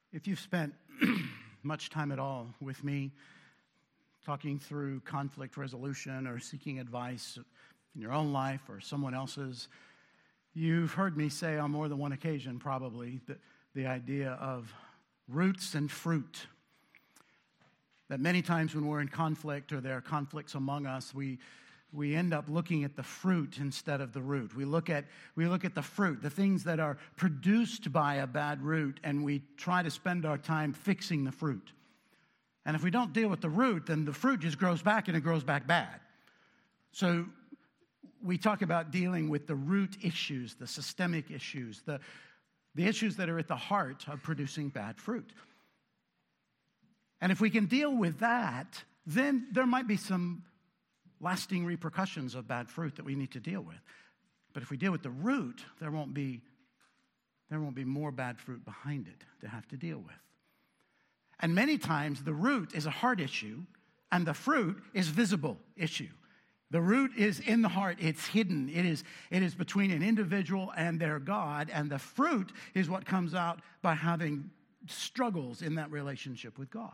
If you've spent much time at all with me talking through conflict resolution or seeking advice in your own life or someone else's, you've heard me say on more than one occasion probably the idea of roots and fruit. That many times when we're in conflict or there are conflicts among us, we end up looking at the fruit instead of the root. We look at the fruit, the things that are produced by a bad root, and we try to spend our time fixing the fruit. And if we don't deal with the root, then the fruit just grows back, and it grows back bad. So we talk about dealing with the root issues, the systemic issues, the issues that are at the heart of producing bad fruit. And if we can deal with that, then there might be some lasting repercussions of bad fruit that we need to deal with. But if we deal with the root, there won't be more bad fruit behind it to have to deal with. And many times the root is a heart issue and the fruit is visible issue. The root is in the heart, it's hidden. It is between an individual and their God, and the fruit is what comes out by having struggles in that relationship with God.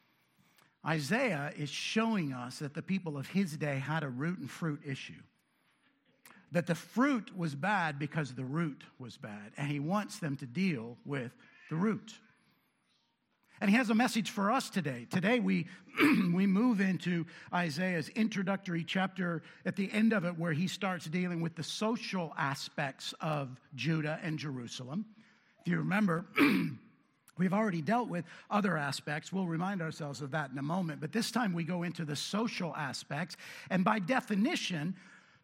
Isaiah is showing us that the people of his day had a root and fruit issue. That the fruit was bad because the root was bad. And he wants them to deal with the root. And he has a message for us today. Today we move into Isaiah's introductory chapter at the end of it where he starts dealing with the social aspects of Judah and Jerusalem. If you remember, we've already dealt with other aspects. We'll remind ourselves of that in a moment. But this time we go into the social aspects. And by definition,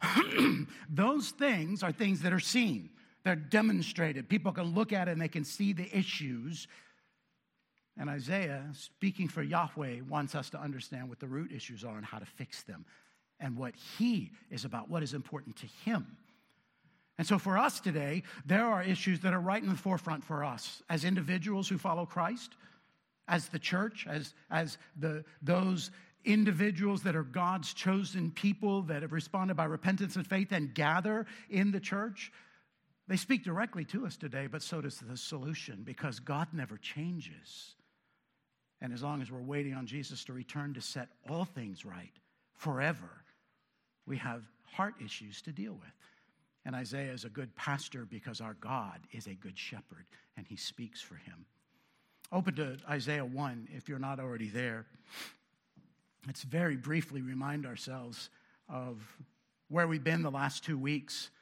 those things are things that are seen. They're demonstrated. People can look at it and they can see the issues. And Isaiah, speaking for Yahweh, wants us to understand what the root issues are and how to fix them. And what he is about, what is important to him. And so for us today, there are issues that are right in the forefront for us as individuals who follow Christ, as the church, as those individuals that are God's chosen people that have responded by repentance and faith and gather in the church. They speak directly to us today, but so does the solution, because God never changes. And as long as we're waiting on Jesus to return to set all things right forever, we have heart issues to deal with. And Isaiah is a good pastor because our God is a good shepherd, and he speaks for him. Open to Isaiah 1 if you're not already there. Let's very briefly remind ourselves of where we've been the last 2 weeks.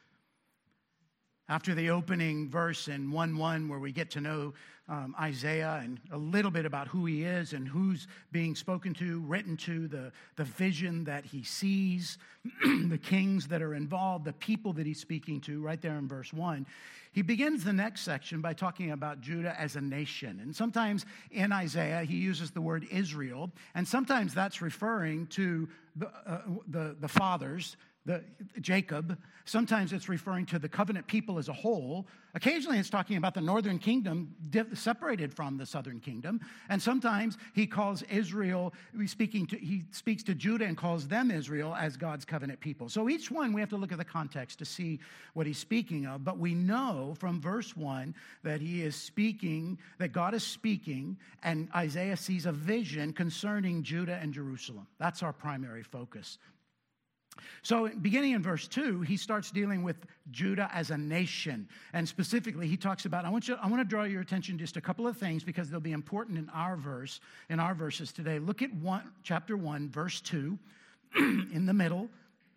After the opening verse in 1:1, where we get to know Isaiah and a little bit about who he is and who's being spoken to, written to, the vision that he sees, the kings that are involved, the people that he's speaking to, right there in verse 1. He begins the next section by talking about Judah as a nation. And sometimes in Isaiah, he uses the word Israel, and sometimes that's referring to the fathers, Jacob. Sometimes it's referring to the covenant people as a whole. Occasionally it's talking about the northern kingdom separated from the southern kingdom. And sometimes he calls Israel, he speaks to Judah and calls them Israel as God's covenant people. So each one we have to look at the context to see what he's speaking of. But we know from verse 1 that he is speaking, that God is speaking, and Isaiah sees a vision concerning Judah and Jerusalem. That's our primary focus. So beginning in verse 2, he starts dealing with Judah as a nation. And specifically, he talks about, I want to draw your attention to just a couple of things because they'll be important in our verses today. Look at chapter 1, verse 2, in the middle.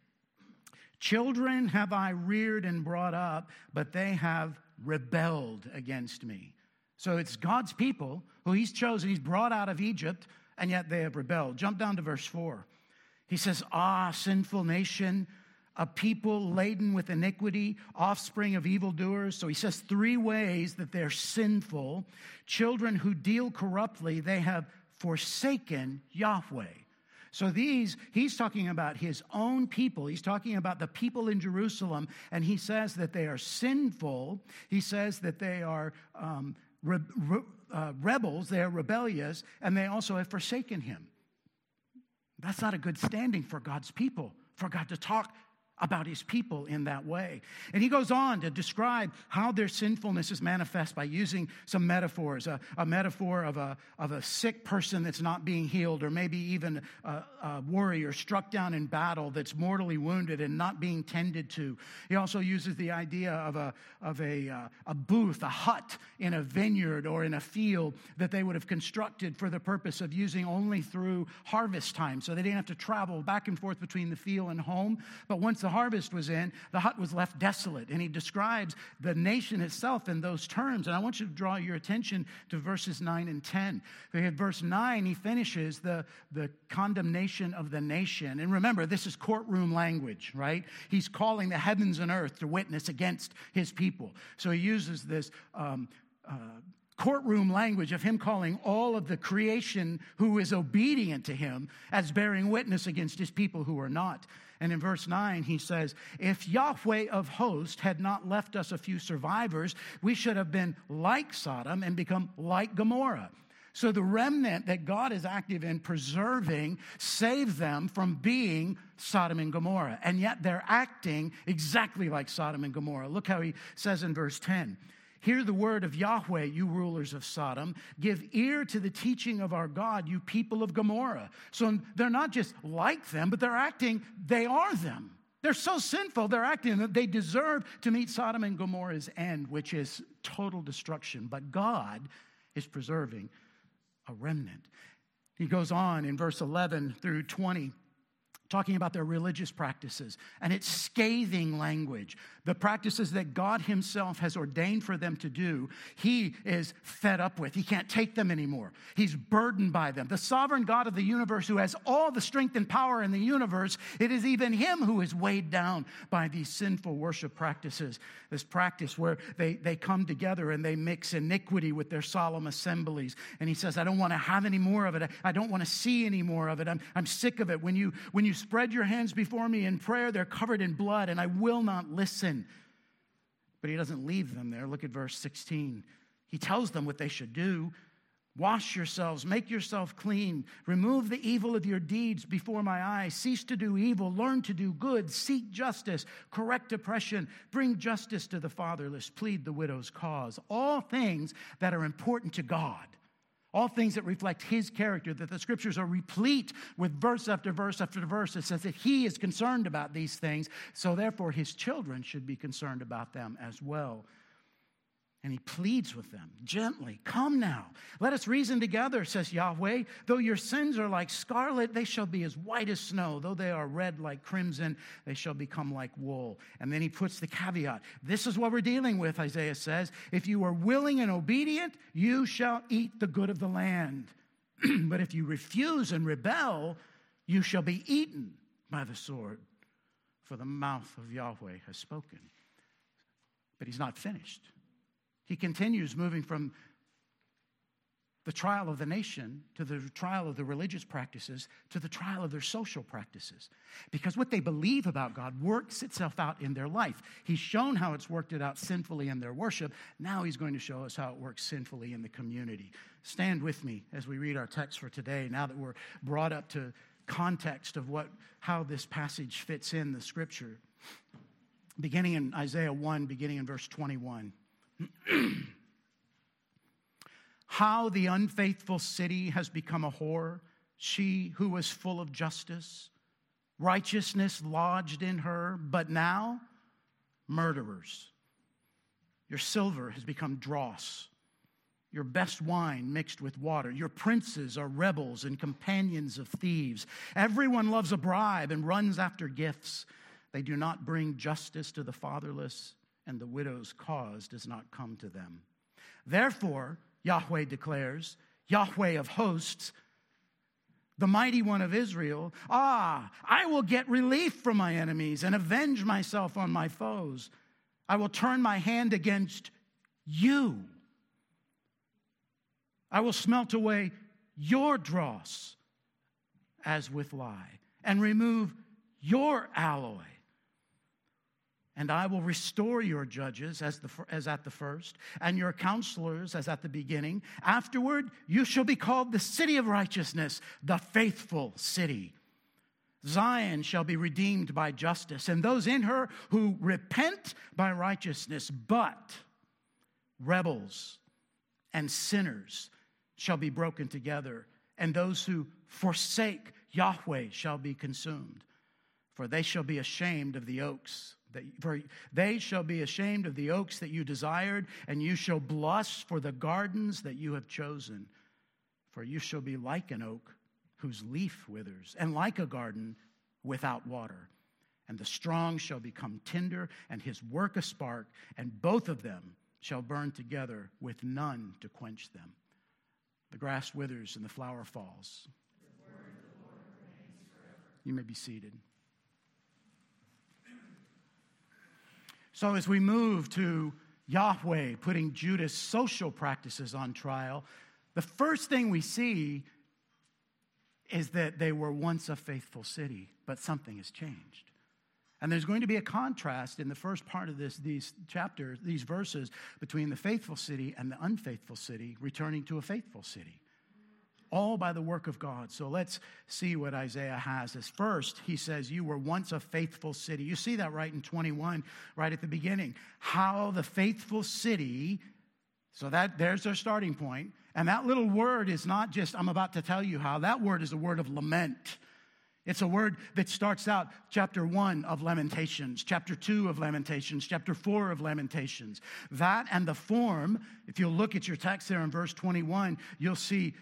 Children have I reared and brought up, but they have rebelled against me. So it's God's people who he's chosen, he's brought out of Egypt, and yet they have rebelled. Jump down to verse 4. He says, sinful nation, a people laden with iniquity, offspring of evildoers. So he says 3 ways that they're sinful. Children who deal corruptly, they have forsaken Yahweh. So he's talking about his own people. He's talking about the people in Jerusalem, and he says that they are sinful. He says that they are rebels, they are rebellious, and they also have forsaken him. That's not a good standing for God's people, for God to talk about his people in that way. And he goes on to describe how their sinfulness is manifest by using some metaphors, a metaphor of a sick person that's not being healed, or maybe even a warrior struck down in battle that's mortally wounded and not being tended to. He also uses the idea of a booth, a hut in a vineyard or in a field that they would have constructed for the purpose of using only through harvest time, so they didn't have to travel back and forth between the field and home. But once the harvest was in, the hut was left desolate. And he describes the nation itself in those terms. And I want you to draw your attention to verses 9 and 10. In verse 9, he finishes the condemnation of the nation. And remember, this is courtroom language, right? He's calling the heavens and earth to witness against his people. So he uses this courtroom language of him calling all of the creation who is obedient to him as bearing witness against his people who are not. And in verse 9, he says, if Yahweh of hosts had not left us a few survivors, we should have been like Sodom and become like Gomorrah. So the remnant that God is active in preserving saved them from being Sodom and Gomorrah. And yet they're acting exactly like Sodom and Gomorrah. Look how he says in verse 10. Hear the word of Yahweh, you rulers of Sodom. Give ear to the teaching of our God, you people of Gomorrah. So they're not just like them, but they're acting, they are them. They're so sinful, they're acting that they deserve to meet Sodom and Gomorrah's end, which is total destruction. But God is preserving a remnant. He goes on in verse 11 through 20, talking about their religious practices, and it's scathing language. The practices that God himself has ordained for them to do, he is fed up with. He can't take them anymore. He's burdened by them. The sovereign God of the universe, who has all the strength and power in the universe, it is even him who is weighed down by these sinful worship practices. This practice where they come together and they mix iniquity with their solemn assemblies. And he says, I don't want to have any more of it. I don't want to see any more of it. I'm sick of it. When you spread your hands before me in prayer, they're covered in blood, and I will not listen. But he doesn't leave them there. Look at verse 16. He tells them what they should do. Wash yourselves, make yourself clean. Remove the evil of your deeds before my eyes. Cease to do evil, learn to do good. Seek justice, correct oppression. Bring justice to the fatherless. Plead the widow's cause. All things that are important to God. All things that reflect his character, that the scriptures are replete with verse after verse after verse. It says that he is concerned about these things, so therefore his children should be concerned about them as well. And he pleads with them gently. Come now, let us reason together, says Yahweh. Though your sins are like scarlet, they shall be as white as snow. Though they are red like crimson, they shall become like wool. And then he puts the caveat. This is what we're dealing with, Isaiah says. If you are willing and obedient, you shall eat the good of the land. But if you refuse and rebel, you shall be eaten by the sword. For the mouth of Yahweh has spoken. But he's not finished. He continues moving from the trial of the nation to the trial of the religious practices to the trial of their social practices. Because what they believe about God works itself out in their life. He's shown how it's worked it out sinfully in their worship. Now he's going to show us how it works sinfully in the community. Stand with me as we read our text for today, now that we're brought up to context of how this passage fits in the scripture. Beginning in Isaiah 1, beginning in verse 21. How the unfaithful city has become a whore, she who was full of justice, righteousness lodged in her, but now murderers. Your silver has become dross, your best wine mixed with water. Your princes are rebels and companions of thieves. Everyone loves a bribe and runs after gifts. They do not bring justice to the fatherless, and the widow's cause does not come to them. Therefore, Yahweh declares, Yahweh of hosts, the mighty one of Israel, I will get relief from my enemies and avenge myself on my foes. I will turn my hand against you. I will smelt away your dross as with lye and remove your alloy. And I will restore your judges as at the first, and your counselors as at the beginning. Afterward, you shall be called the city of righteousness, the faithful city. Zion shall be redeemed by justice, and those in her who repent by righteousness. But rebels and sinners shall be broken together, and those who forsake Yahweh shall be consumed. For they shall be ashamed of the oaks that you desired, and you shall blush for the gardens that you have chosen. For you shall be like an oak whose leaf withers, and like a garden without water. And the strong shall become tinder, and his work a spark, and both of them shall burn together with none to quench them. The grass withers and the flower falls. The word of the Lord remains forever. You may be seated. So as we move to Yahweh putting Judah's social practices on trial, the first thing we see is that they were once a faithful city, but something has changed. And there's going to be a contrast in the first part of these chapters, these verses, between the faithful city and the unfaithful city returning to a faithful city. All by the work of God. So let's see what Isaiah has. As first, he says, you were once a faithful city. You see that right in 21, right at the beginning. How the faithful city, so there's our starting point. And that little word is not just, I'm about to tell you how. That word is a word of lament. It's a word that starts out chapter 1 of Lamentations, chapter 2 of Lamentations, chapter 4 of Lamentations. That and the form, if you'll look at your text there in verse 21, you'll see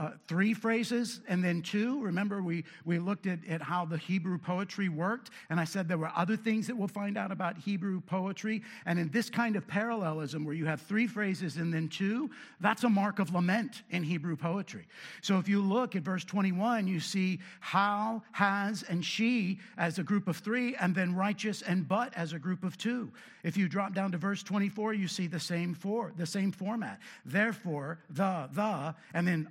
3 phrases and then 2. Remember, we looked at how the Hebrew poetry worked, and I said there were other things that we'll find out about Hebrew poetry. And in this kind of parallelism where you have 3 phrases and then 2, that's a mark of lament in Hebrew poetry. So if you look at verse 21, you see how, has, and she as a group of 3, and then righteous and but as a group of 2. If you drop down to verse 24, you see the same format. Therefore, the, and then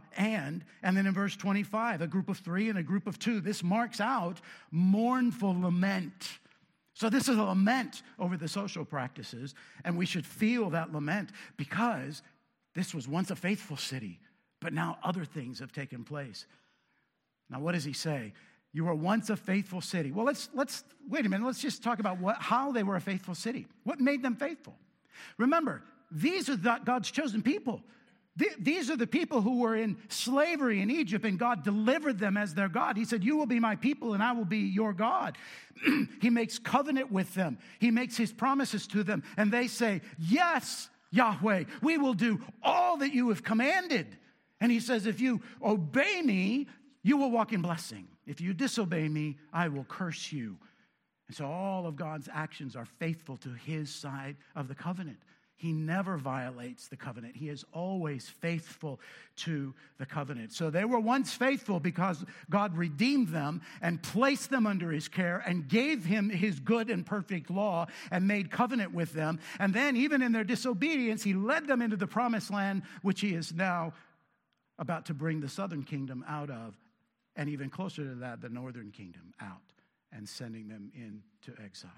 and then in verse 25, a group of 3 and a group of 2. This marks out mournful lament. So this is a lament over the social practices, and we should feel that lament because this was once a faithful city, but now other things have taken place. Now, what does he say? You were once a faithful city. Well, let's wait a minute. Let's just talk about how they were a faithful city. What made them faithful? Remember, these are God's chosen people. These are the people who were in slavery in Egypt, and God delivered them as their God. He said, you will be my people, and I will be your God. He makes covenant with them. He makes his promises to them, and they say, yes, Yahweh, we will do all that you have commanded. And he says, if you obey me, you will walk in blessing. If you disobey me, I will curse you. And so all of God's actions are faithful to his side of the covenant. He never violates the covenant. He is always faithful to the covenant. So they were once faithful because God redeemed them and placed them under his care and gave him his good and perfect law and made covenant with them. And then even in their disobedience, he led them into the promised land, which he is now about to bring the southern kingdom out of, and even closer to that, the northern kingdom out, and sending them into exile.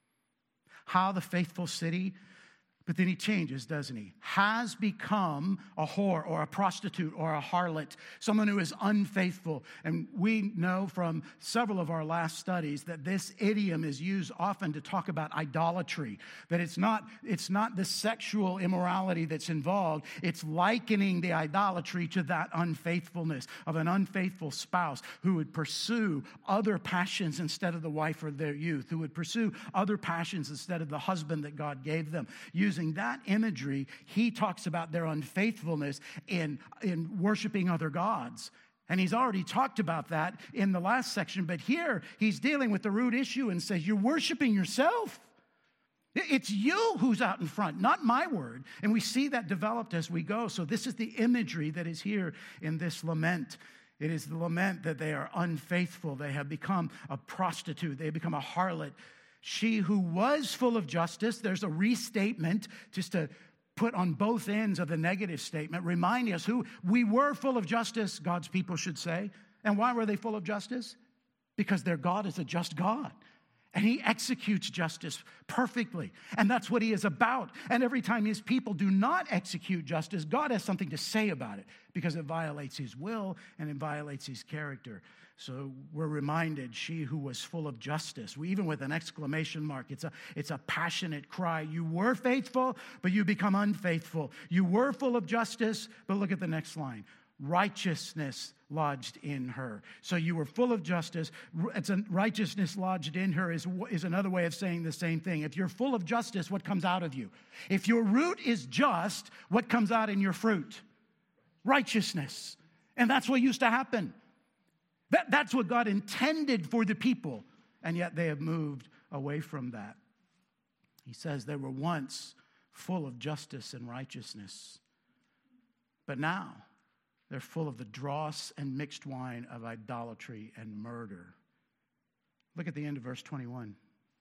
How the faithful city, but then he changes, doesn't he? Has become a whore or a prostitute or a harlot, someone who is unfaithful. And we know from several of our last studies that this idiom is used often to talk about idolatry, that it's not the sexual immorality that's involved. It's likening the idolatry to that unfaithfulness of an unfaithful spouse who would pursue other passions instead of the wife of their youth, who would pursue other passions instead of the husband that God gave them. Using that imagery, he talks about their unfaithfulness in worshiping other gods. And he's already talked about that in the last section, but here he's dealing with the root issue and says, you're worshiping yourself. It's you who's out in front, not my word. And we see that developed as we go. So this is the imagery that is here in this lament. It is the lament that they are unfaithful. They have become a prostitute. They have become a harlot. She who was full of justice, there's a restatement just to put on both ends of the negative statement, reminding us who we were full of justice, God's people should say. And why were they full of justice? Because their God is a just God. And he executes justice perfectly. And that's what he is about. And every time his people do not execute justice, God has something to say about it because it violates his will and it violates his character. So we're reminded, she who was full of justice, even with an exclamation mark, it's a passionate cry. You were faithful, but you become unfaithful. You were full of justice, but look at the next line. Righteousness lodged in her. So you were full of justice. Righteousness lodged in her is another way of saying the same thing. If you're full of justice, what comes out of you? If your root is just, what comes out in your fruit? Righteousness. And that's what used to happen. That's what God intended for the people, and yet they have moved away from that. He says they were once full of justice and righteousness, but now they're full of the dross and mixed wine of idolatry and murder. Look at the end of verse 21.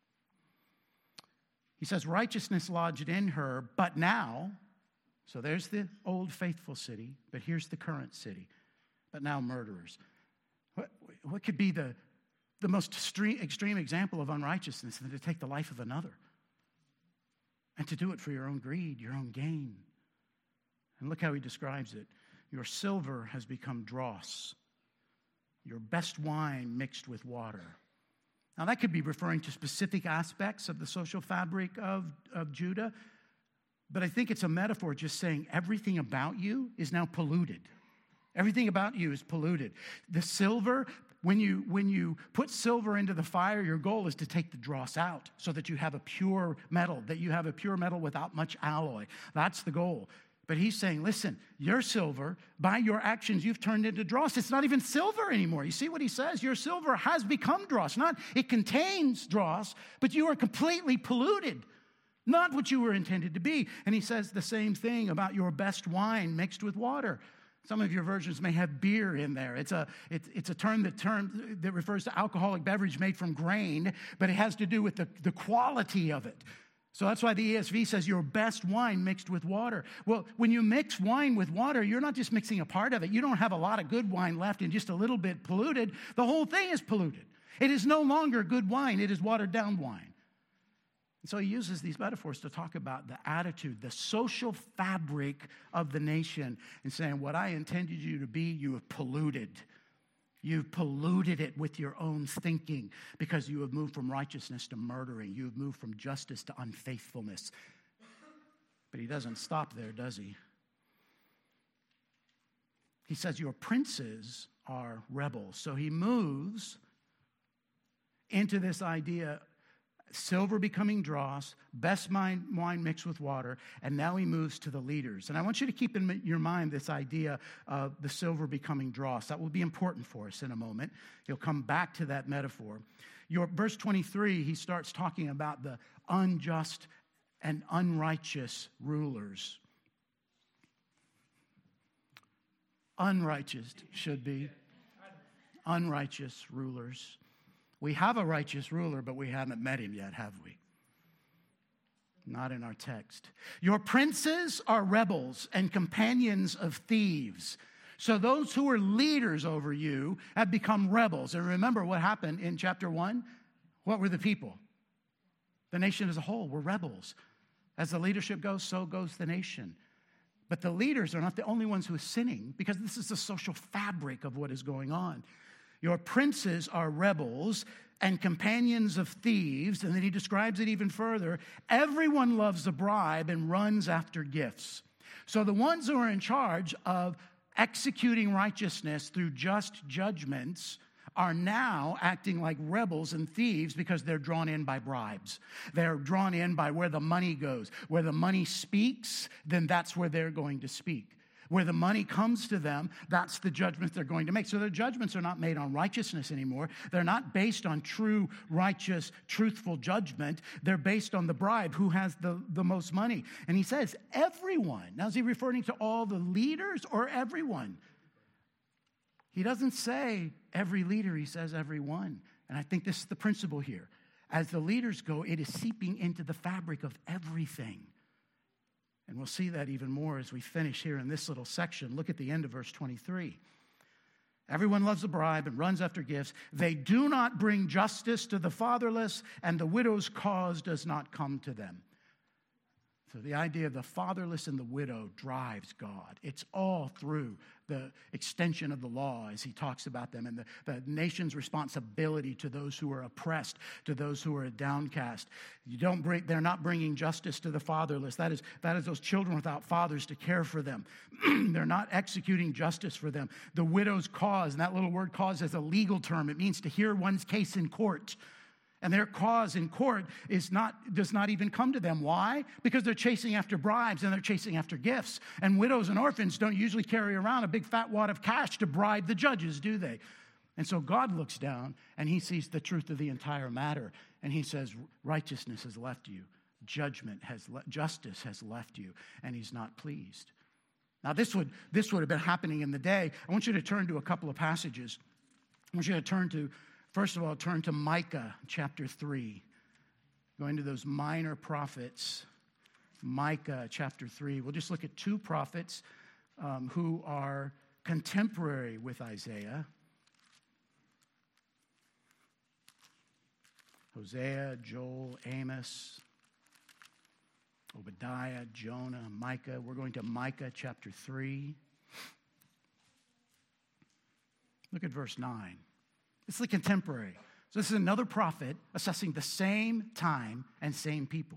He says, righteousness lodged in her, but now, so there's the old faithful city, but here's the current city, but now murderers. What could be the most extreme example of unrighteousness than to take the life of another and to do it for your own greed, your own gain? And look how he describes it. Your silver has become dross, your best wine mixed with water. Now that could be referring to specific aspects of the social fabric of Judah, but I think it's a metaphor just saying everything about you is now polluted. Everything about you is polluted. The silver, when you put silver into the fire, your goal is to take the dross out so that you have a pure metal, without much alloy. That's the goal. But he's saying, listen, your silver, by your actions, you've turned into dross. It's not even silver anymore. You see what he says? Your silver has become dross. It contains dross, but you are completely polluted. Not what you were intended to be. And he says the same thing about your best wine mixed with water. Some of your versions may have beer in there. It's a term that refers to alcoholic beverage made from grain, but it has to do with the quality of it. So that's why the ESV says your best wine mixed with water. Well, when you mix wine with water, you're not just mixing a part of it. You don't have a lot of good wine left and just a little bit polluted. The whole thing is polluted. It is no longer good wine. It is watered down wine. And so he uses these metaphors to talk about the attitude, the social fabric of the nation, and saying, what I intended you to be, you have polluted. You've polluted it with your own thinking because you have moved from righteousness to murdering. You have moved from justice to unfaithfulness. But he doesn't stop there, does he? He says your princes are rebels. So he moves into this idea, silver becoming dross, best wine mixed with water, and now he moves to the leaders. And I want you to keep in your mind this idea of the silver becoming dross. That will be important for us in a moment. He'll come back to that metaphor. Verse 23, he starts talking about the unjust and unrighteous rulers. Unrighteous should be. Unrighteous rulers. We have a righteous ruler, but we haven't met him yet, have we? Not in our text. Your princes are rebels and companions of thieves. So those who are leaders over you have become rebels. And remember what happened in chapter 1? What were the people? The nation as a whole were rebels. As the leadership goes, so goes the nation. But the leaders are not the only ones who are sinning, because this is the social fabric of what is going on. Your princes are rebels and companions of thieves. And then he describes it even further. Everyone loves a bribe and runs after gifts. So the ones who are in charge of executing righteousness through just judgments are now acting like rebels and thieves because they're drawn in by bribes. They're drawn in by where the money goes. Where the money speaks, then that's where they're going to speak. Where the money comes to them, that's the judgment they're going to make. So their judgments are not made on righteousness anymore. They're not based on true, righteous, truthful judgment. They're based on the bribe, who has the most money. And he says, everyone. Now, is he referring to all the leaders or everyone? He doesn't say every leader, he says everyone. And I think this is the principle here. As the leaders go, it is seeping into the fabric of everything. And we'll see that even more as we finish here in this little section. Look at the end of verse 23. Everyone loves a bribe and runs after gifts. They do not bring justice to the fatherless, and the widow's cause does not come to them. So the idea of the fatherless and the widow drives God. It's all through the extension of the law as he talks about them and the nation's responsibility to those who are oppressed, to those who are downcast. They're not bringing justice to the fatherless. That is those children without fathers to care for them. They're not executing justice for them. The widow's cause, and that little word cause is a legal term. It means to hear one's case in court. And their cause in court does not even come to them. Why? Because they're chasing after bribes and they're chasing after gifts. And widows and orphans don't usually carry around a big fat wad of cash to bribe the judges, do they? And so God looks down and he sees the truth of the entire matter. And he says, righteousness has left you. Justice has left you. And he's not pleased. Now this would have been happening in the day. I want you to turn to a couple of passages. I want you to first of all, turn to Micah chapter 3. Going to those minor prophets, Micah chapter 3. We'll just look at two prophets who are contemporary with Isaiah. Hosea, Joel, Amos, Obadiah, Jonah, Micah. We're going to Micah chapter 3. Look at verse 9. It's the contemporary. So this is another prophet assessing the same time and same people.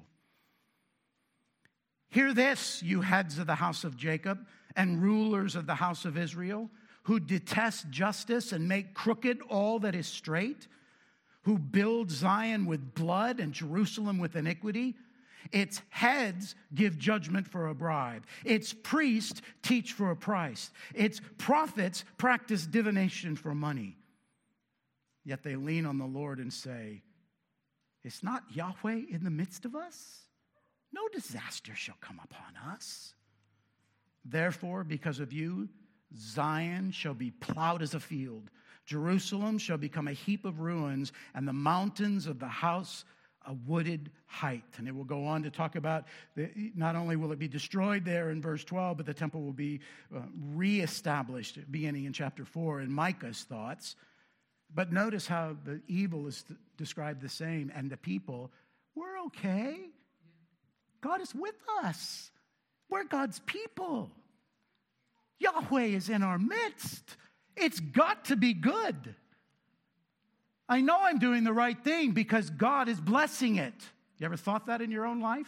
Hear this, you heads of the house of Jacob and rulers of the house of Israel, who detest justice and make crooked all that is straight, who build Zion with blood and Jerusalem with iniquity. Its heads give judgment for a bribe. Its priests teach for a price. Its prophets practice divination for money. Yet they lean on the Lord and say, is not Yahweh in the midst of us? No disaster shall come upon us. Therefore, because of you, Zion shall be plowed as a field. Jerusalem shall become a heap of ruins, and the mountains of the house a wooded height. And it will go on to talk about, not only will it be destroyed there in verse 12, but the temple will be reestablished beginning in chapter 4 in Micah's thoughts. But notice how the evil is described the same, and the people, we're okay. God is with us. We're God's people. Yahweh is in our midst. It's got to be good. I know I'm doing the right thing because God is blessing it. You ever thought that in your own life?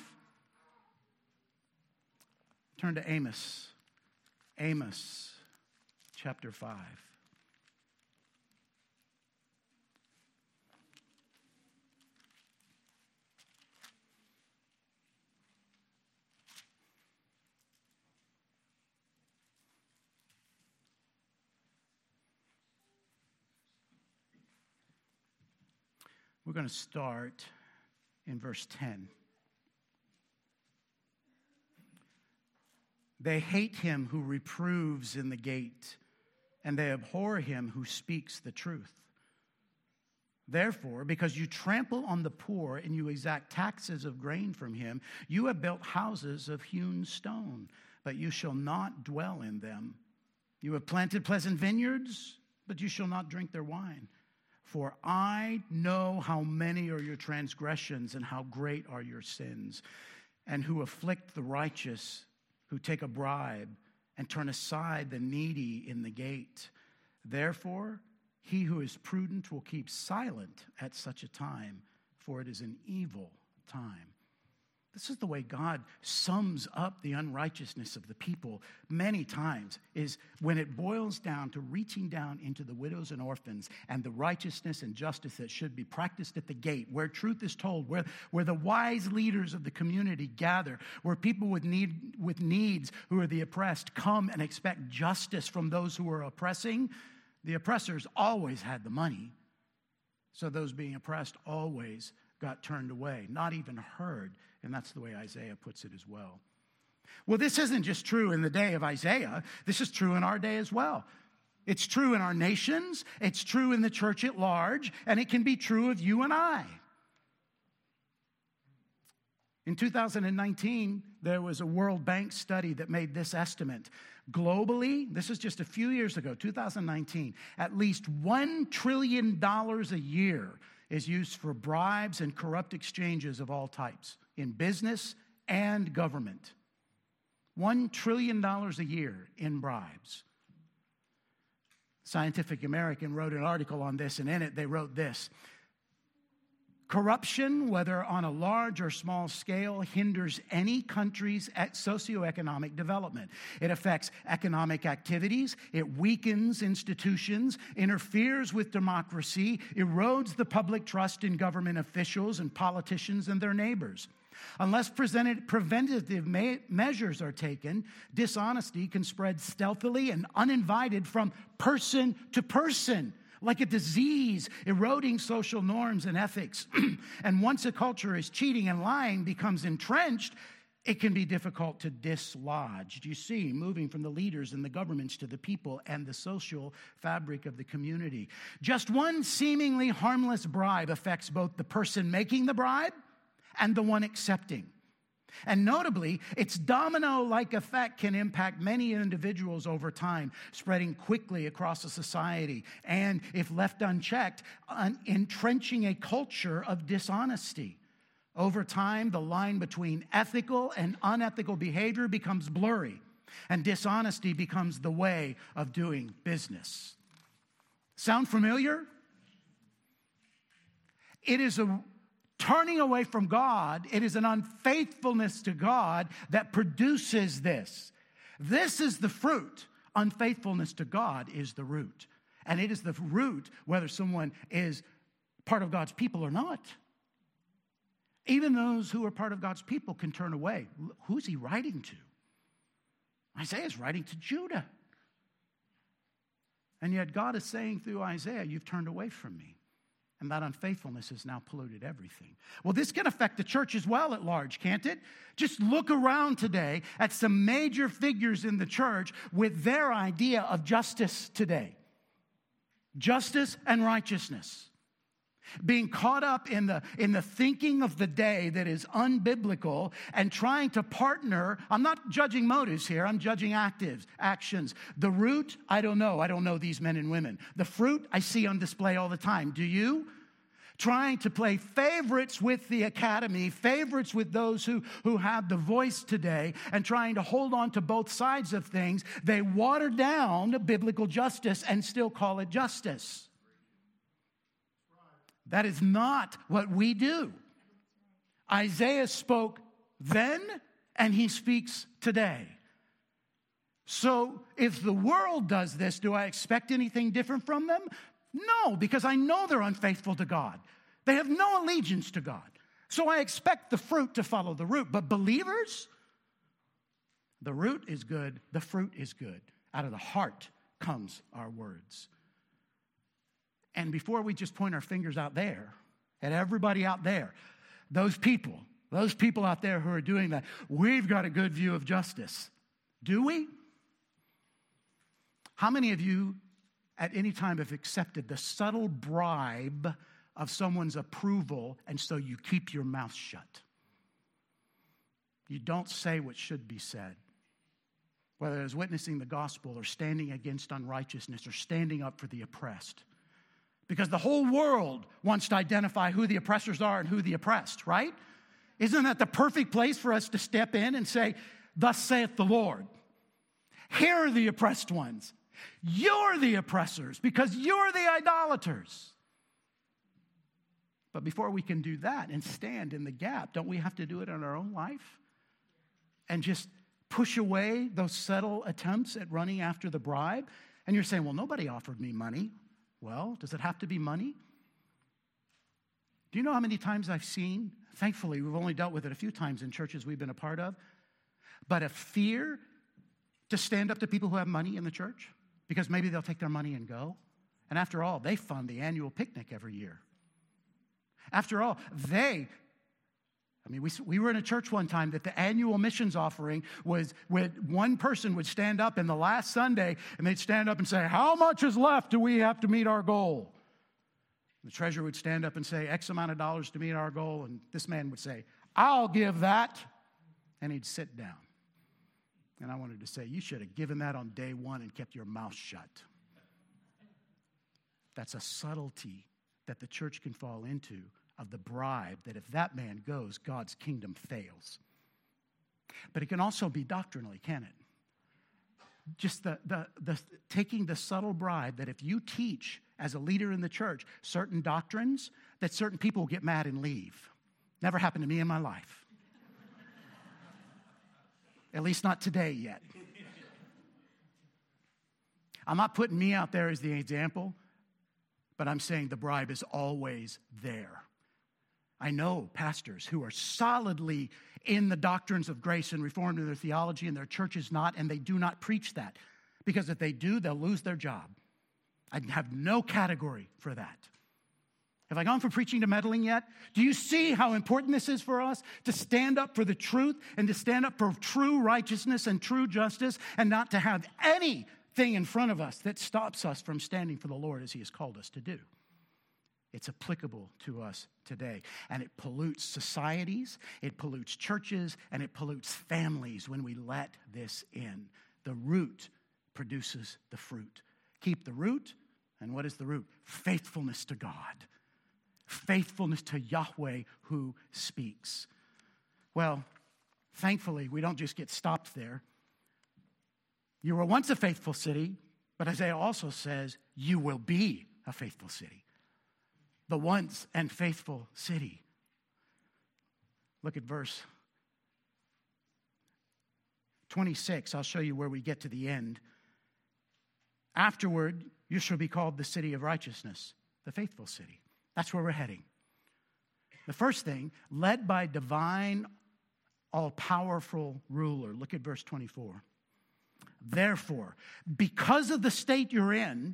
Turn to Amos. Amos chapter 5. We're going to start in verse 10. They hate him who reproves in the gate, and they abhor him who speaks the truth. Therefore, because you trample on the poor and you exact taxes of grain from him, you have built houses of hewn stone, but you shall not dwell in them. You have planted pleasant vineyards, but you shall not drink their wine. For I know how many are your transgressions and how great are your sins, and who afflict the righteous, who take a bribe and turn aside the needy in the gate. Therefore, he who is prudent will keep silent at such a time, for it is an evil time. This is the way God sums up the unrighteousness of the people many times, is when it boils down to reaching down into the widows and orphans and the righteousness and justice that should be practiced at the gate, where truth is told, where the wise leaders of the community gather, where people with needs who are the oppressed come and expect justice from those who are oppressing. The oppressors always had the money, so those being oppressed always got turned away, not even heard. And that's the way Isaiah puts it as well. Well, this isn't just true in the day of Isaiah. This is true in our day as well. It's true in our nations. It's true in the church at large. And it can be true of you and I. In 2019, there was a World Bank study that made this estimate. Globally, this is just a few years ago, 2019, at least $1 trillion a year is used for bribes and corrupt exchanges of all types in business and government. $1 trillion a year in bribes. Scientific American wrote an article on this, and in it they wrote this: corruption, whether on a large or small scale, hinders any country's socioeconomic development. It affects economic activities, it weakens institutions, interferes with democracy, erodes the public trust in government officials and politicians and their neighbors. Unless preventative measures are taken, dishonesty can spread stealthily and uninvited from person to person, like a disease, eroding social norms and ethics. And once a culture is cheating and lying becomes entrenched, it can be difficult to dislodge. Do you see? Moving from the leaders and the governments to the people and the social fabric of the community. Just one seemingly harmless bribe affects both the person making the bribe and the one accepting. And notably, its domino-like effect can impact many individuals over time, spreading quickly across a society, and, if left unchecked, entrenching a culture of dishonesty. Over time, the line between ethical and unethical behavior becomes blurry, and dishonesty becomes the way of doing business. Sound familiar? It is a turning away from God. It is an unfaithfulness to God that produces this. This is the fruit. Unfaithfulness to God is the root. And it is the root whether someone is part of God's people or not. Even those who are part of God's people can turn away. Who's he writing to? Isaiah is writing to Judah. And yet God is saying through Isaiah, you've turned away from me. And that unfaithfulness has now polluted everything. Well, this can affect the church as well at large, can't it? Just look around today at some major figures in the church with their idea of justice today. Justice and righteousness. Being caught up in the thinking of the day that is unbiblical and trying to partner. I'm not judging motives here. I'm judging actions. The root, I don't know. I don't know these men and women. The fruit, I see on display all the time. Do you? Trying to play favorites with the academy, favorites with those who have the voice today, and trying to hold on to both sides of things. They water down biblical justice and still call it justice. That is not what we do. Isaiah spoke then, and he speaks today. So if the world does this, do I expect anything different from them? No, because I know they're unfaithful to God. They have no allegiance to God. So I expect the fruit to follow the root. But believers, the root is good, the fruit is good. Out of the heart comes our words. And before we just point our fingers out there, at everybody out there, those people out there who are doing that, we've got a good view of justice. Do we? How many of you at any time have accepted the subtle bribe of someone's approval, and so you keep your mouth shut? You don't say what should be said. Whether it's witnessing the gospel or standing against unrighteousness or standing up for the oppressed. Because the whole world wants to identify who the oppressors are and who the oppressed, right? Isn't that the perfect place for us to step in and say, thus saith the Lord? Here are the oppressed ones. You're the oppressors because you're the idolaters. But before we can do that and stand in the gap, don't we have to do it in our own life? And just push away those subtle attempts at running after the bribe? And you're saying, well, nobody offered me money. Well, does it have to be money? Do you know how many times I've seen, thankfully we've only dealt with it a few times in churches we've been a part of, but a fear to stand up to people who have money in the church because maybe they'll take their money and go. And after all, they fund the annual picnic every year. After all, we were in a church one time that the annual missions offering was when one person would stand up in the last Sunday and they'd stand up and say, how much is left do we have to meet our goal? The treasurer would stand up and say, X amount of dollars to meet our goal. And this man would say, I'll give that. And he'd sit down. And I wanted to say, you should have given that on day one and kept your mouth shut. That's a subtlety that the church can fall into of the bribe that if that man goes, God's kingdom fails. But it can also be doctrinally, can it? Just the taking the subtle bribe that if you teach as a leader in the church certain doctrines, that certain people will get mad and leave. Never happened to me in my life. At least not today yet. I'm not putting me out there as the example, but I'm saying the bribe is always there. I know pastors who are solidly in the doctrines of grace and reformed in their theology, and their church is not, and they do not preach that. Because if they do, they'll lose their job. I have no category for that. Have I gone from preaching to meddling yet? Do you see how important this is for us to stand up for the truth and to stand up for true righteousness and true justice and not to have anything in front of us that stops us from standing for the Lord as he has called us to do? It's applicable to us today. And it pollutes societies, it pollutes churches, and it pollutes families when we let this in. The root produces the fruit. Keep the root, and what is the root? Faithfulness to God. Faithfulness to Yahweh who speaks. Well, thankfully, we don't just get stopped there. You were once a faithful city, but Isaiah also says you will be a faithful city. The once and faithful city. Look at verse 26. I'll show you where we get to the end. Afterward, you shall be called the city of righteousness, the faithful city. That's where we're heading. The first thing, led by divine, all-powerful ruler. Look at verse 24. Therefore, because of the state you're in,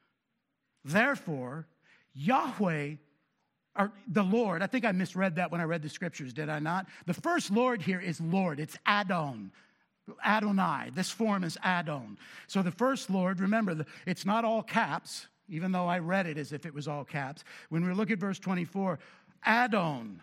therefore, Yahweh, or the Lord, I think I misread that when I read the scriptures, did I not? The first Lord here is Lord. It's Adon. Adonai. This form is Adon. So the first Lord, remember, it's not all caps, even though I read it as if it was all caps. When we look at verse 24, Adon,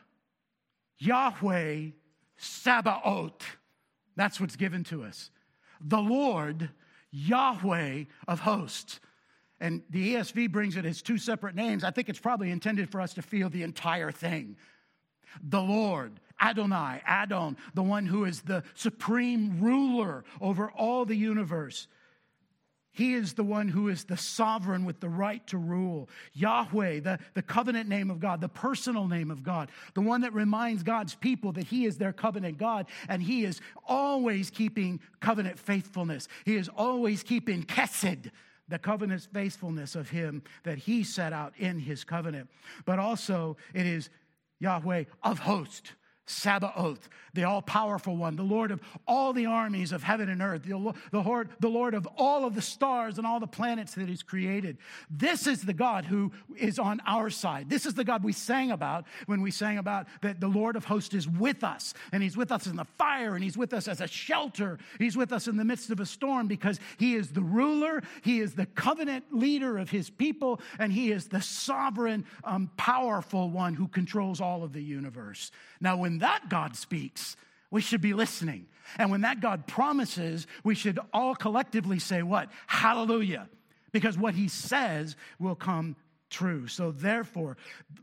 Yahweh, Sabaoth. That's what's given to us. The Lord, Yahweh of hosts. And the ESV brings it as two separate names. I think it's probably intended for us to feel the entire thing. The Lord, Adonai, Adon, the one who is the supreme ruler over all the universe. He is the one who is the sovereign with the right to rule. Yahweh, the covenant name of God, the personal name of God, the one that reminds God's people that he is their covenant God, and he is always keeping covenant faithfulness. He is always keeping chesed, the covenant faithfulness of him that he set out in his covenant. But also it is Yahweh of hosts, Sabaoth, the all-powerful one, the Lord of all the armies of heaven and earth, the Lord of all of the stars and all the planets that he's created. This is the God who is on our side. This is the God we sang about when we sang about that the Lord of hosts is with us, and he's with us in the fire, and he's with us as a shelter. He's with us in the midst of a storm because he is the ruler, he is the covenant leader of his people, and he is the sovereign, powerful one who controls all of the universe. Now, when that God speaks, we should be listening. And when that God promises, we should all collectively say what? Hallelujah. Because what he says will come true. So therefore,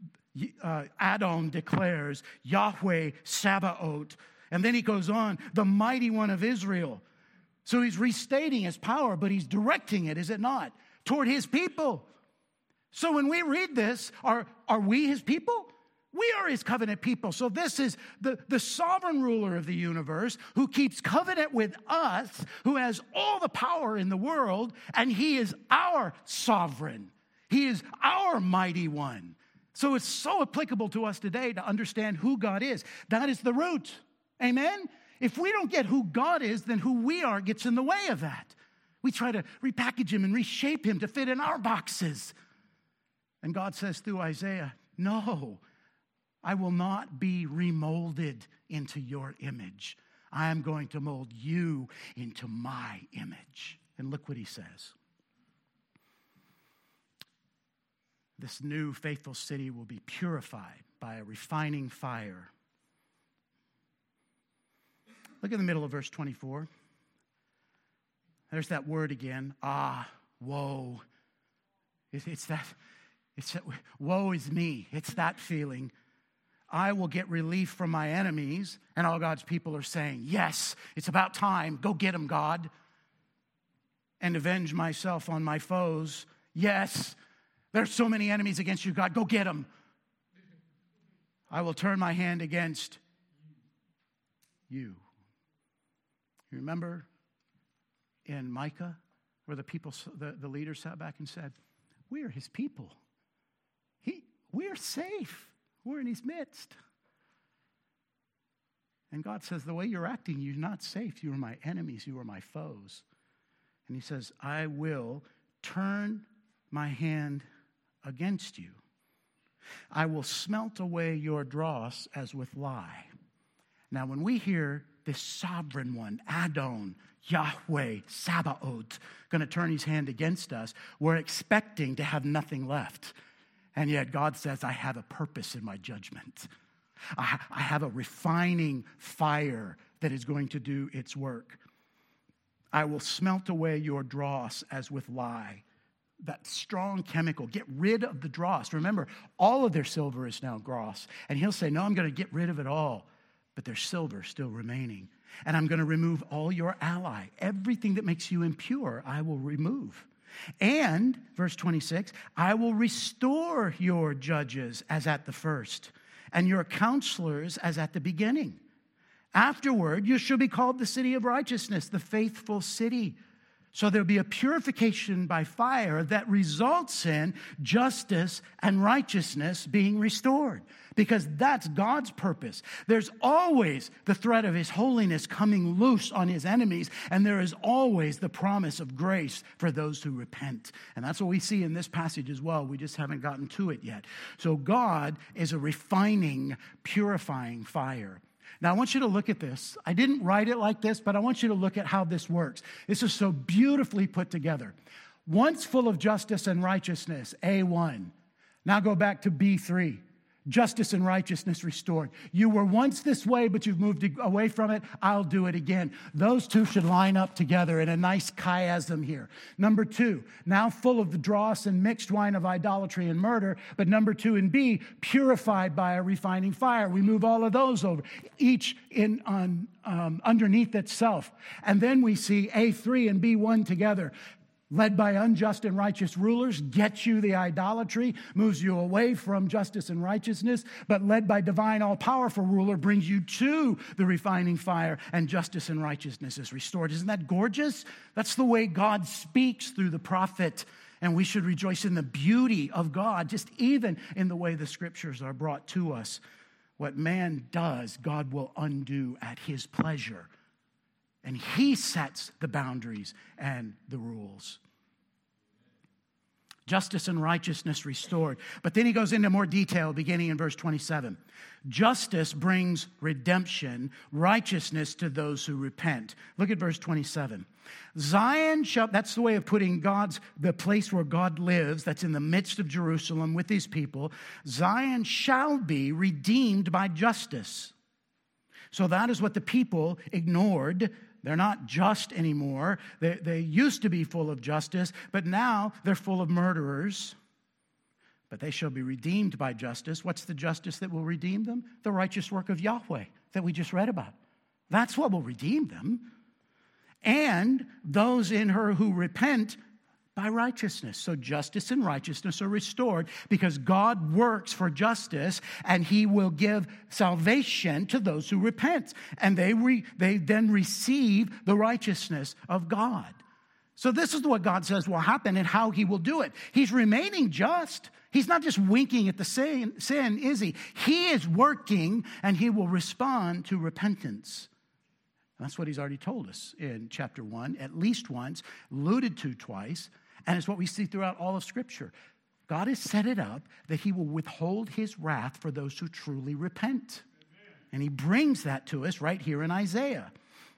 Adon declares Yahweh Sabaoth. And then he goes on, the mighty one of Israel. So he's restating his power, but he's directing it, is it not? Toward his people. So when we read this, are we his people? We are his covenant people. So this is the sovereign ruler of the universe who keeps covenant with us, who has all the power in the world, and he is our sovereign. He is our mighty one. So it's so applicable to us today to understand who God is. That is the root. Amen? If we don't get who God is, then who we are gets in the way of that. We try to repackage him and reshape him to fit in our boxes. And God says through Isaiah, no, I will not be remolded into your image. I am going to mold you into my image. And look what he says. This new faithful city will be purified by a refining fire. Look in the middle of verse 24. There's that word again. Woe. It's that, woe is me. It's that feeling. I will get relief from my enemies. And all God's people are saying, yes, it's about time. Go get them, God. And avenge myself on my foes. Yes, there's so many enemies against you, God. Go get them. I will turn my hand against you. You remember in Micah where the leaders sat back and said, we are his people. We're safe. We're in his midst. And God says, the way you're acting, you're not safe. You are my enemies. You are my foes. And he says, I will turn my hand against you. I will smelt away your dross as with lye. Now, when we hear this sovereign one, Adon, Yahweh, Sabaoth, going to turn his hand against us, we're expecting to have nothing left. And yet God says, I have a purpose in my judgment. I have a refining fire that is going to do its work. I will smelt away your dross as with lye. That strong chemical. Get rid of the dross. Remember, all of their silver is now dross. And he'll say, no, I'm going to get rid of it all. But there's silver still remaining. And I'm going to remove all your ally. Everything that makes you impure, I will remove. And, verse 26, I will restore your judges as at the first, and your counselors as at the beginning. Afterward, you shall be called the city of righteousness, the faithful city. So there'll be a purification by fire that results in justice and righteousness being restored. Because that's God's purpose. There's always the threat of his holiness coming loose on his enemies. And there is always the promise of grace for those who repent. And that's what we see in this passage as well. We just haven't gotten to it yet. So God is a refining, purifying fire. Now, I want you to look at this. I didn't write it like this, but I want you to look at how this works. This is so beautifully put together. Once full of justice and righteousness, A1. Now go back to B3. Justice and righteousness restored. You were once this way, but you've moved away from it. I'll do it again. Those two should line up together in a nice chiasm here. Number 2, now full of the dross and mixed wine of idolatry and murder. But number 2 and B, purified by a refining fire. We move all of those over, each underneath itself. And then we see A3 and B1 together. Led by unjust and righteous rulers, gets you the idolatry, moves you away from justice and righteousness, but led by divine all-powerful ruler, brings you to the refining fire, and justice and righteousness is restored. Isn't that gorgeous? That's the way God speaks through the prophet, and we should rejoice in the beauty of God, just even in the way the scriptures are brought to us. What man does, God will undo at his pleasure. And he sets the boundaries and the rules. Justice and righteousness restored. But then he goes into more detail beginning in verse 27. Justice brings redemption, righteousness to those who repent. Look at verse 27. Zion shall, that's the way of putting the place where God lives, that's in the midst of Jerusalem with his people. Zion shall be redeemed by justice. So that is what the people ignored. They're not just anymore. They used to be full of justice, but now they're full of murderers. But they shall be redeemed by justice. What's the justice that will redeem them? The righteous work of Yahweh that we just read about. That's what will redeem them. And those in her who repent by righteousness. So justice and righteousness are restored because God works for justice, and he will give salvation to those who repent. And they then receive the righteousness of God. So this is what God says will happen and how he will do it. He's remaining just. He's not just winking at the sin, is he? He is working, and he will respond to repentance. That's what he's already told us in chapter 1, at least once, alluded to twice. And it's what we see throughout all of Scripture. God has set it up that he will withhold his wrath for those who truly repent. Amen. And he brings that to us right here in Isaiah.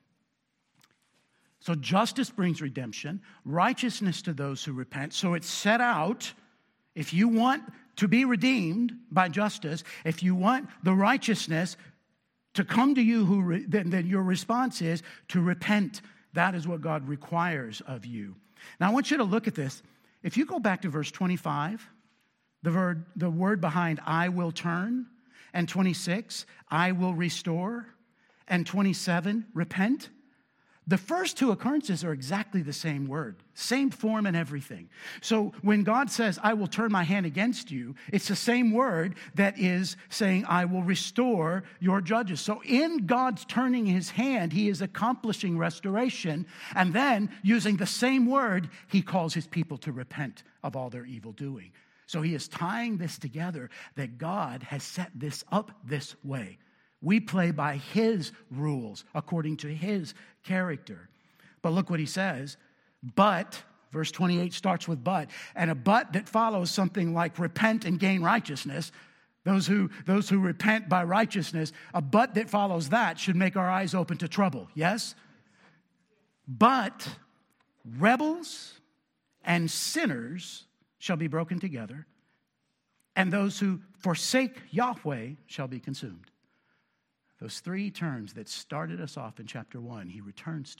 So justice brings redemption, righteousness to those who repent. So it's set out, if you want to be redeemed by justice, if you want the righteousness, to come to you, then your response is to repent. That is what God requires of you. Now, I want you to look at this. If you go back to verse 25, the word behind I will turn, and 26, I will restore, and 27, repent. The first two occurrences are exactly the same word, same form and everything. So when God says, I will turn my hand against you, it's the same word that is saying, I will restore your judges. So in God's turning his hand, he is accomplishing restoration. And then using the same word, he calls his people to repent of all their evil doing. So he is tying this together that God has set this up this way. We play by his rules, according to his character. But look what he says. But, verse 28 starts with but, and a but that follows something like repent and gain righteousness. Those who repent by righteousness, a but that follows that should make our eyes open to trouble, yes? But rebels and sinners shall be broken together, and those who forsake Yahweh shall be consumed. Those three terms that started us off in chapter 1, he returns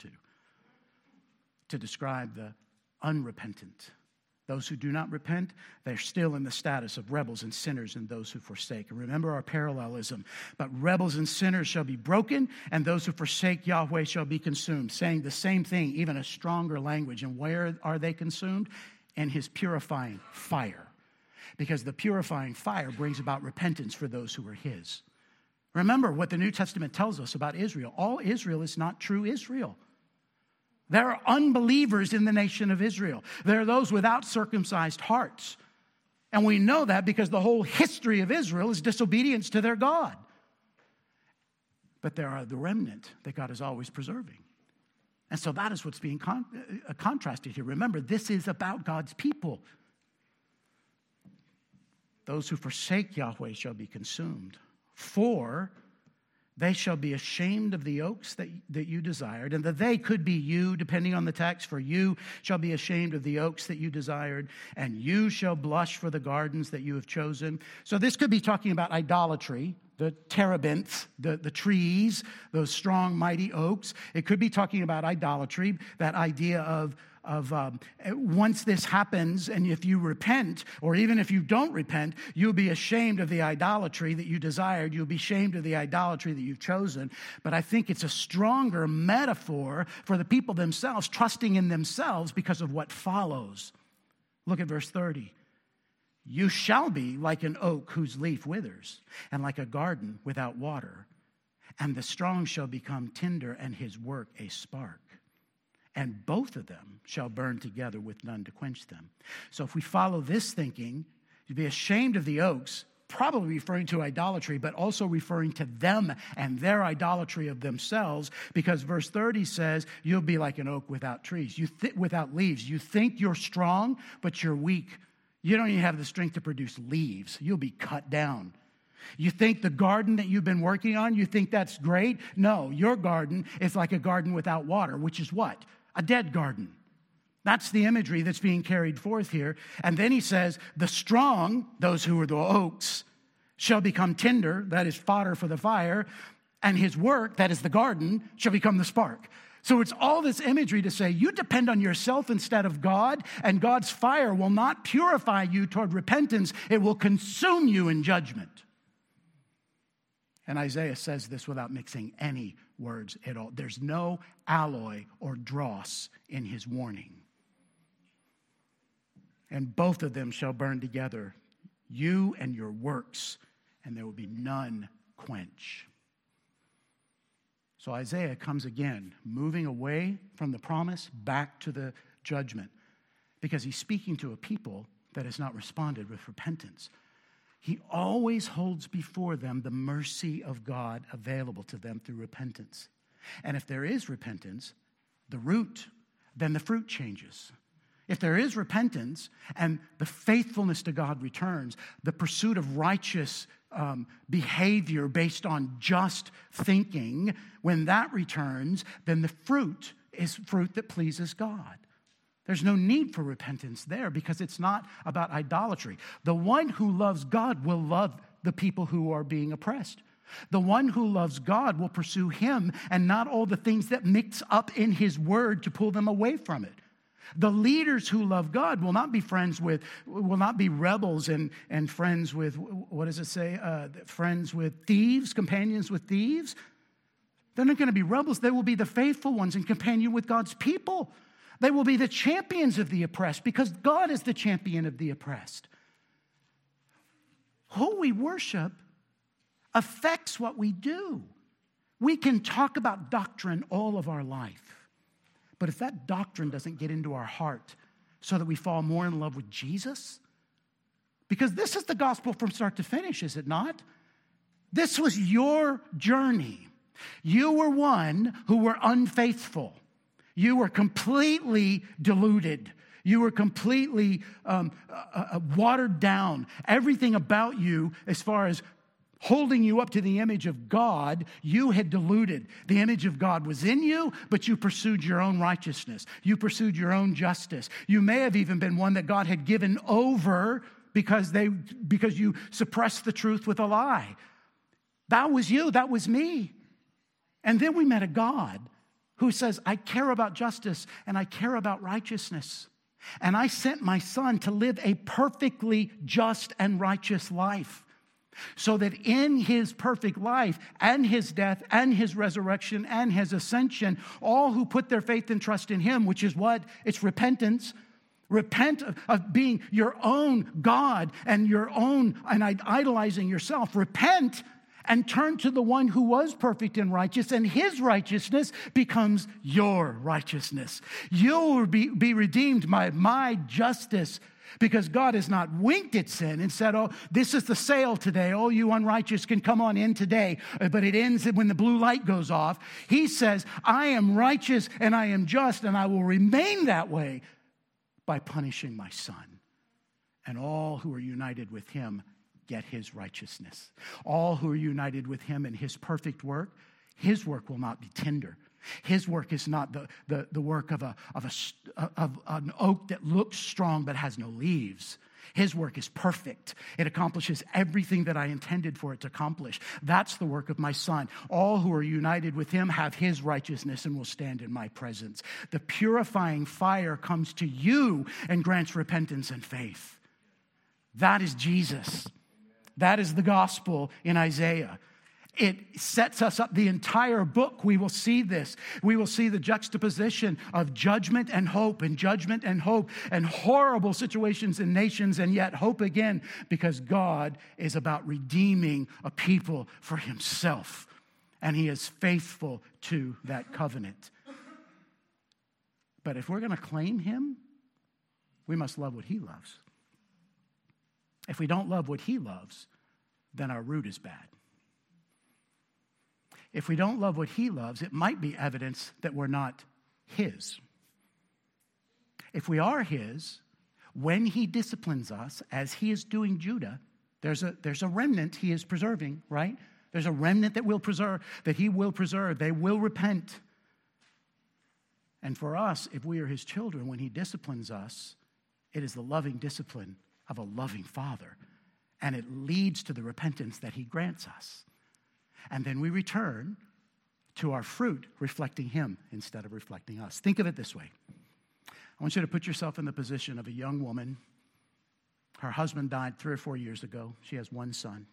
to describe the unrepentant. Those who do not repent, they're still in the status of rebels and sinners and those who forsake. And remember our parallelism. But rebels and sinners shall be broken, and those who forsake Yahweh shall be consumed. Saying the same thing, even a stronger language. And where are they consumed? In his purifying fire. Because the purifying fire brings about repentance for those who are his. Remember what the New Testament tells us about Israel. All Israel is not true Israel. There are unbelievers in the nation of Israel. There are those without circumcised hearts. And we know that because the whole history of Israel is disobedience to their God. But there are the remnant that God is always preserving. And so that is what's being contrasted here. Remember, this is about God's people. Those who forsake Yahweh shall be consumed. For they shall be ashamed of the oaks that you desired, and that they could be you, depending on the text, for you shall be ashamed of the oaks that you desired, and you shall blush for the gardens that you have chosen. So this could be talking about idolatry, the terebinths, the trees, those strong, mighty oaks. It could be talking about idolatry, that idea of once this happens, and if you repent, or even if you don't repent, you'll be ashamed of the idolatry that you desired. You'll be ashamed of the idolatry that you've chosen. But I think it's a stronger metaphor for the people themselves, trusting in themselves because of what follows. Look at verse 30. You shall be like an oak whose leaf withers, and like a garden without water. And the strong shall become tinder, and his work a spark. And both of them shall burn together with none to quench them. So if we follow this thinking, you'd be ashamed of the oaks, probably referring to idolatry, but also referring to them and their idolatry of themselves, because verse 30 says, you'll be like an oak without trees, without leaves. You think you're strong, but you're weak. You don't even have the strength to produce leaves. You'll be cut down. You think the garden that you've been working on, you think that's great? No, your garden is like a garden without water, which is what? A dead garden. That's the imagery that's being carried forth here. And then he says, the strong, those who are the oaks, shall become tinder, that is fodder for the fire, and his work, that is the garden, shall become the spark. So it's all this imagery to say, you depend on yourself instead of God, and God's fire will not purify you toward repentance. It will consume you in judgment. And Isaiah says this without mixing any words at all. There's no alloy or dross in his warning. And both of them shall burn together, you and your works, and there will be none quench. So Isaiah comes again, moving away from the promise back to the judgment, because he's speaking to a people that has not responded with repentance. He always holds before them the mercy of God available to them through repentance. And if there is repentance, the root, then the fruit changes. If there is repentance and the faithfulness to God returns, the pursuit of righteous behavior based on just thinking, when that returns, then the fruit is fruit that pleases God. There's no need for repentance there because it's not about idolatry. The one who loves God will love the people who are being oppressed. The one who loves God will pursue him and not all the things that mix up in his word to pull them away from it. The leaders who love God will not be rebels and friends with, what does it say? Friends with thieves, companions with thieves. They're not going to be rebels. They will be the faithful ones and companion with God's people. They will be the champions of the oppressed because God is the champion of the oppressed. Who we worship affects what we do. We can talk about doctrine all of our life, but if that doctrine doesn't get into our heart so that we fall more in love with Jesus, because this is the gospel from start to finish, is it not? This was your journey. You were one who were unfaithful. You were completely deluded. You were completely watered down. Everything about you, as far as holding you up to the image of God, you had diluted. The image of God was in you, but you pursued your own righteousness. You pursued your own justice. You may have even been one that God had given over because you suppressed the truth with a lie. That was you. That was me. And then we met a God who says, I care about justice and I care about righteousness. And I sent my son to live a perfectly just and righteous life, so that in his perfect life and his death and his resurrection and his ascension, all who put their faith and trust in him, which is what? It's repentance. Repent of being your own God and idolizing yourself. Repent and turn to the one who was perfect and righteous, and his righteousness becomes your righteousness. You'll be redeemed by my justice, because God has not winked at sin and said, oh, this is the sale today. Oh, you unrighteous can come on in today. But it ends when the blue light goes off. He says, I am righteous and I am just, and I will remain that way by punishing my son. And all who are united with him get his righteousness. All who are united with him in his perfect work, his work will not be tender. His work is not the work of an oak that looks strong but has no leaves. His work is perfect. It accomplishes everything that I intended for it to accomplish. That's the work of my son. All who are united with him have his righteousness and will stand in my presence. The purifying fire comes to you and grants repentance and faith. That is Jesus. That is the gospel in Isaiah. It sets us up the entire book. We will see this. We will see the juxtaposition of judgment and hope and horrible situations in nations, and yet hope again, because God is about redeeming a people for himself, and he is faithful to that covenant. But if we're going to claim him, we must love what he loves. If we don't love what he loves, then our root is bad. If we don't love what he loves, it might be evidence that we're not his. If we are his, when he disciplines us, as he is doing Judah, there's a remnant he is preserving, right? There's a remnant that he will preserve. They will repent. And for us, if we are his children, when he disciplines us, it is the loving discipline of a loving father. And it leads to the repentance that he grants us. And then we return to our fruit reflecting him instead of reflecting us. Think of it this way. I want you to put yourself in the position of a young woman. Her husband died 3 or 4 years ago. She has one son.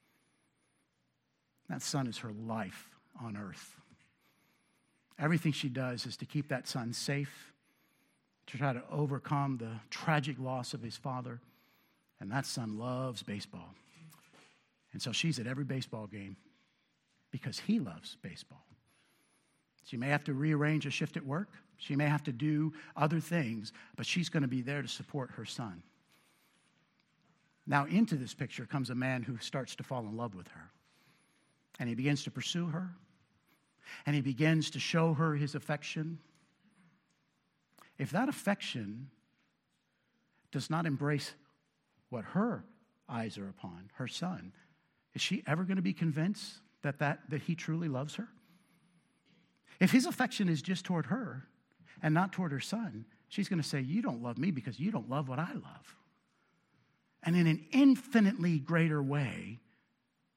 That son is her life on earth. Everything she does is to keep that son safe, to try to overcome the tragic loss of his father. And that son loves baseball. And so she's at every baseball game because he loves baseball. She may have to rearrange a shift at work. She may have to do other things, but she's going to be there to support her son. Now, into this picture comes a man who starts to fall in love with her. And he begins to pursue her. And he begins to show her his affection. If that affection does not embrace what her eyes are upon, her son, is she ever going to be convinced that he truly loves her? If his affection is just toward her and not toward her son, she's going to say, you don't love me because you don't love what I love. And in an infinitely greater way,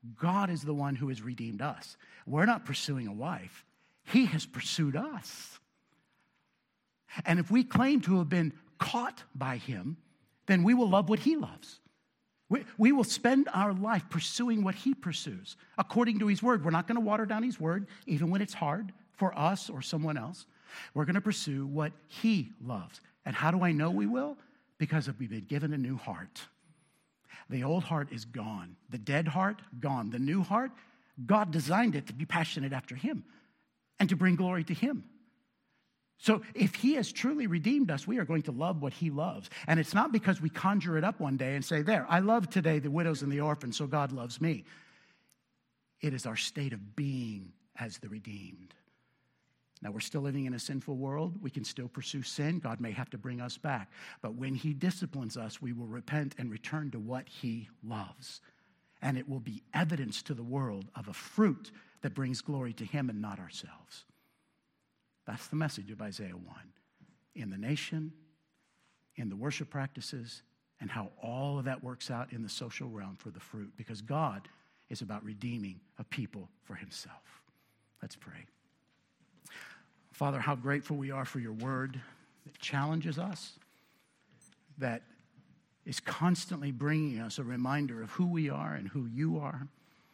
God is the one who has redeemed us. We're not pursuing a wife. He has pursued us. And if we claim to have been caught by him, then we will love what he loves. We will spend our life pursuing what he pursues according to his word. We're not going to water down his word, even when it's hard for us or someone else. We're going to pursue what he loves. And how do I know we will? Because we've been given a new heart. The old heart is gone. The dead heart, gone. The new heart, God designed it to be passionate after him and to bring glory to him. So if he has truly redeemed us, we are going to love what he loves. And it's not because we conjure it up one day and say, there, I love today the widows and the orphans, so God loves me. It is our state of being as the redeemed. Now, we're still living in a sinful world. We can still pursue sin. God may have to bring us back. But when he disciplines us, we will repent and return to what he loves. And it will be evidence to the world of a fruit that brings glory to him and not ourselves. That's the message of Isaiah 1. In the nation, in the worship practices, and how all of that works out in the social realm for the fruit. Because God is about redeeming a people for himself. Let's pray. Father, how grateful we are for your word that challenges us, that is constantly bringing us a reminder of who we are and who you are.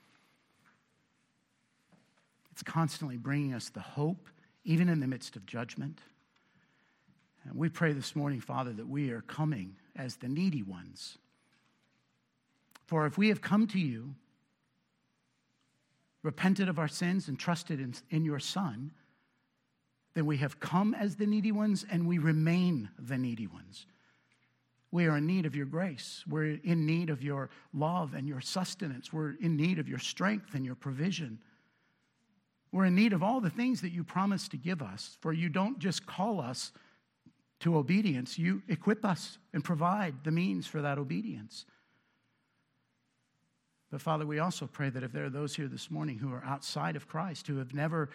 It's constantly bringing us the hope, even in the midst of judgment. And we pray this morning, Father, that we are coming as the needy ones. For if we have come to you, repented of our sins and trusted in your Son, then we have come as the needy ones and we remain the needy ones. We are in need of your grace. We're in need of your love and your sustenance. We're in need of your strength and your provision. We're in need of all the things that you promised to give us, for you don't just call us to obedience. You equip us and provide the means for that obedience. But Father, we also pray that if there are those here this morning who are outside of Christ, who have never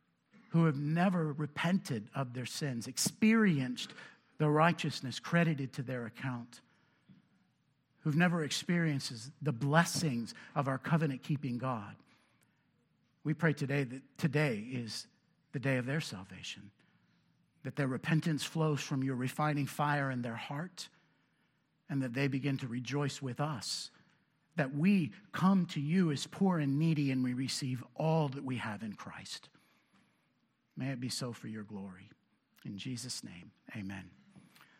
repented of their sins, experienced the righteousness credited to their account, who've never experienced the blessings of our covenant-keeping God, we pray today that today is the day of their salvation, that their repentance flows from your refining fire in their heart, and that they begin to rejoice with us, that we come to you as poor and needy and we receive all that we have in Christ. May it be so for your glory. In Jesus' name, amen.